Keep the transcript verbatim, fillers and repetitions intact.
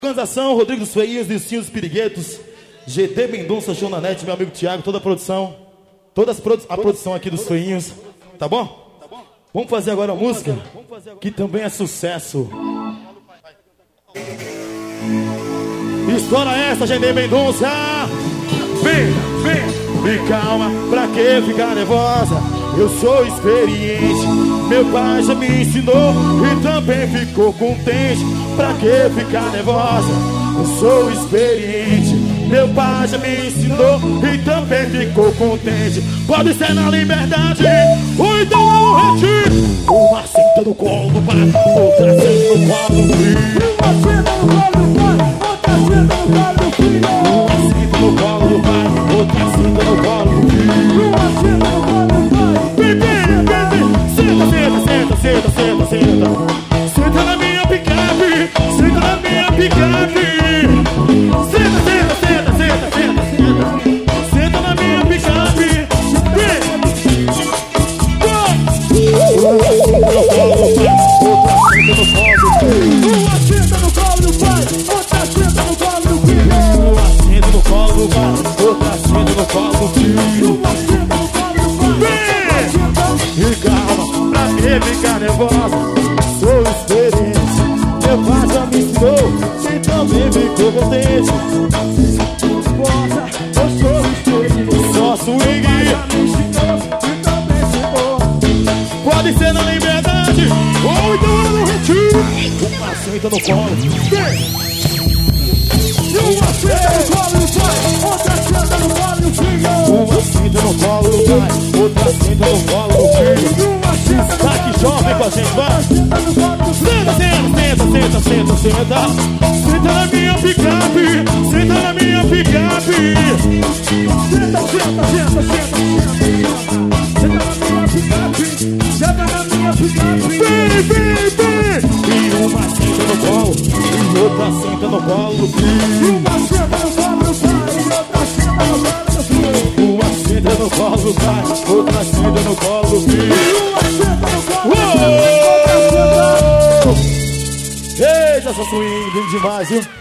Organização Rodrigo dos Feios, Listinho dos Piriguetos, G T Mendonça, Show na Net, meu amigo Thiago, toda a produção, toda a produção aqui dos Feinhos, tá bom? Vamos fazer agora a música que também é sucesso. Estoura essa, G T Mendonça. Vem, vem. Me calma, pra que ficar nervosa? Eu sou experiente, meu pai já me ensinou e também ficou contente. Pra que ficar nervosa? Eu sou experiente, meu pai já me ensinou e também ficou contente. Pode ser na liberdade ou então no retiro. Uma senta no colo do pai, outra senta no colo do filho. Uma senta no colo do pai, outra senta no colo do filho. Uma senta no colo do pai, outra senta no colo do filho. Uma senta no colo do pai. Vem, vem, vem, senta, senta, senta, senta, senta, senta. Senta na minha picape, senta na minha picape. Senta, senta, senta, senta, senta, senta. Senta na minha picape. Vem. Uma senta no colo do pai, outra senta no colo do filho. Uma senta no colo do pai, outra senta no colo do filho. Uma senta no colo do pai, e calma, pra que ficar nervosa? Sou experiente, meu pai já me ensinou e também ficou contente. Poxa, eu sou experiente, só swing. Pode ser na liberdade ou então no retiro. Uma senta no colo, vem. Uma senta no colo do pai, outra senta no colo do filho. Uma senta no colo do pai, outra senta no colo do filho. Uma senta tá aqui jovem com a gente, vai. Senta, senta, senta, senta, senta, senta. Senta na minha picape, senta na minha picape. Senta, senta, senta, senta, senta. Senta na minha picape. Vem, vem, vem. E uma senta no colo, e outra senta no colo do filho. Uma senta no colo do pai, e outra senta no colo do filho. Uma senta no colo do pai, outra senta no colo do filho. Uma senta no colo do pai, outra senta. Eita, essa swing, lindo demais, viu?